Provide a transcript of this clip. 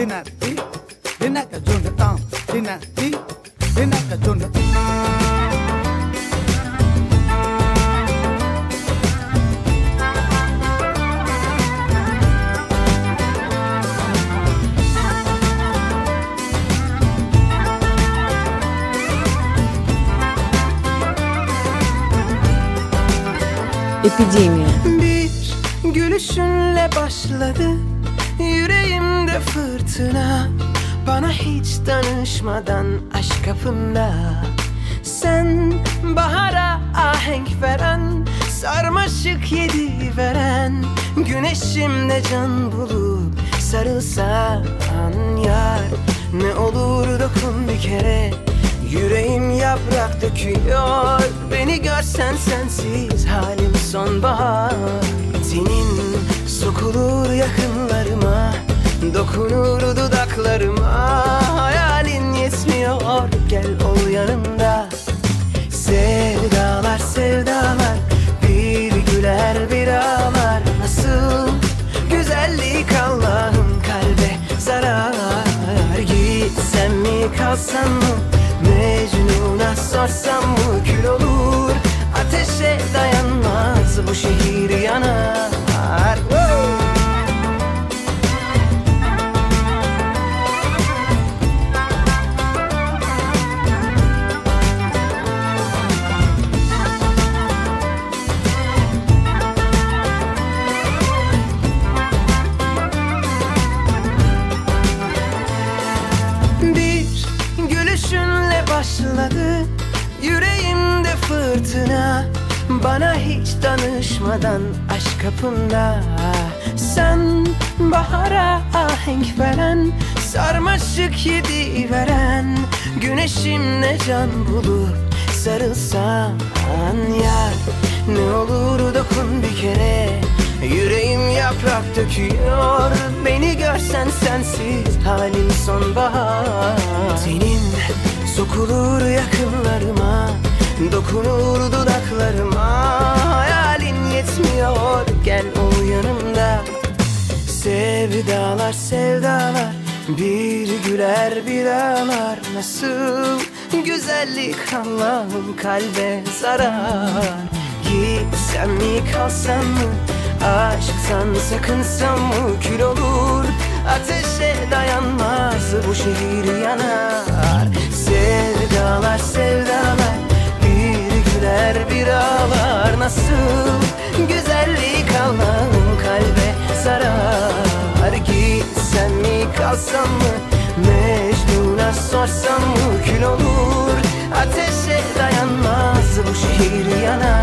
dinati, dinaka Jonathan, dinati, dinaka Jonathan. Epidemia. Bir gülüşünle başladı yüreğimde fırtına. Bana hiç danışmadan aşk kapında. Sen bahara ahenk veren, sarmaşık yedi veren, güneşimde can bulup sarılsan yar. Ne olur dokun bir kere, yüreğim yaprak döküyor. Beni görsen sensiz halim sonbahar. Senin sokulur yakınlarıma, dokunur dudaklarıma. Hayalin yetmiyor, gel ol yanımda. Sevdalar sevdalar, bir güler bir ağlar. Nasıl güzellik Allah'ım, kalbe zarar. Gitsem mi kalsam mı, Mecnun'a sorsam mı, kül olur. Ateşe dayanmaz, bu şehir yanar. Bir gülüşünle başladı yüreğimde fırtına. Bana hiç danışmadan aşk kapında. Sen bahara ahenk veren, sarmaşık yedi veren, güneşimle can bulup sarılsan yar. Ne olur dokun bir kere, yüreğim yaprak döküyor. Beni görsen sensiz halim sonbahar. Senin sokulur yakınlarıma, dokunur dudaklarıma. Hayalin yetmiyor, gel ol yanımda. Sevdalar sevdalar, bir güler bir ağlar. Nasıl güzellik Allah'ım, kalbe zarar. Gitsem mi kalsam mı, aşktan sakınsam mı, kül olur. Ateşe dayanmaz, bu şehir yanar. Sevdalar sevdalar, bir güler bir ağlar. Nasıl güzellik Allah'ım, kalbe zarar. Gitsem mi kalsam mı, Mecnun'a sorsam mı, kül olur. Ateşe dayanmaz, bu şehir yanar.